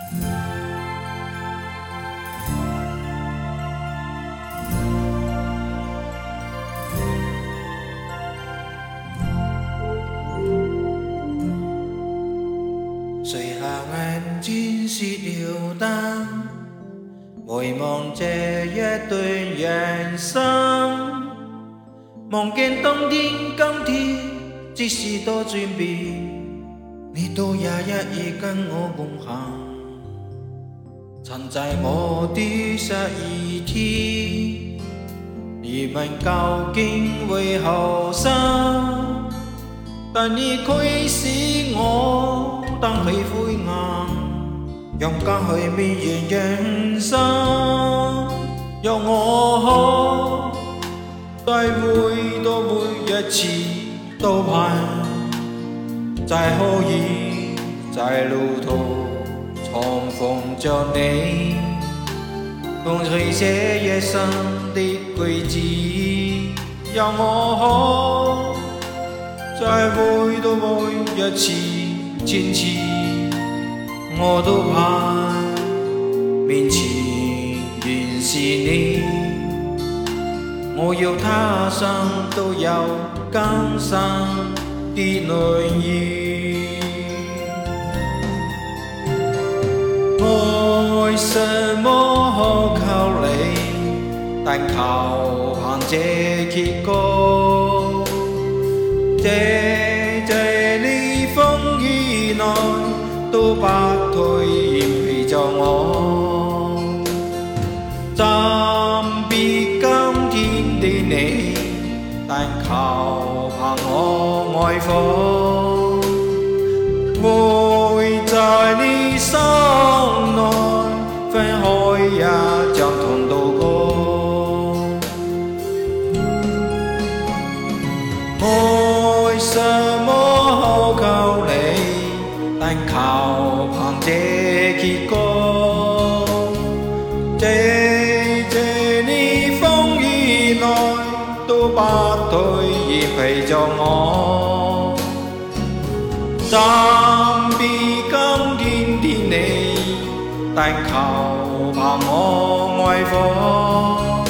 垂下眼睛是流淡，回望这一段人生，望见当天今天，即使多轉變，你都也一意跟我共行。曾在我的失意天，疑問究竟為何生？但你驅使我當起灰暗，勇敢去面對人生，讓我可體會到每一次都盼，再可以在路途重逢着你，共隨寫一生的軌跡，讓我可再回到每一次堅持，我都盼面前仍是你，我要他生都有今生的暖意。愛什麼可靠你，但求憑這結果。謝你風雨內都不退仍陪着我，暫別今天的你，但求憑我愛火，會在你心內分開也將同渡過。愛什麼可靠你，但求憑這結果。謝你風雨內都不退仍陪着我，暫別今天的你，但求憑我愛火，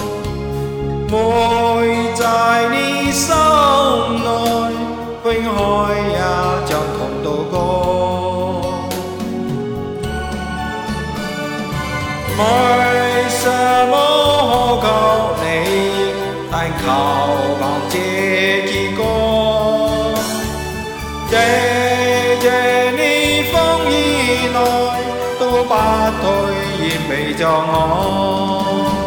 會在你心內分開也將同渡過。愛什麼可靠你，但求憑這結果。謝你風雨內都不退仍陪着我，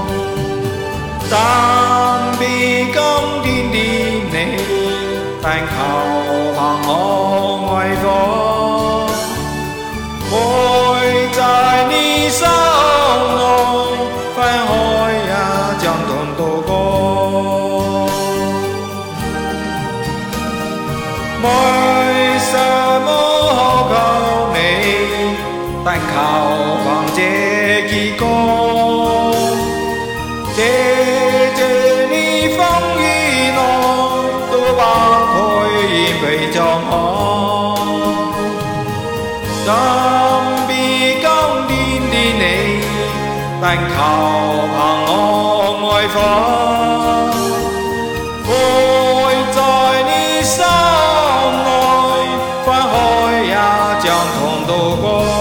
暫別今天的你，但求憑我愛火，會在你心內分開也將同渡過。愛什麼可靠你，但求憑這結果。謝你風雨內都不退仍陪着我，暫別今天的你，但求憑我愛火，會在你心內分開也將同渡過。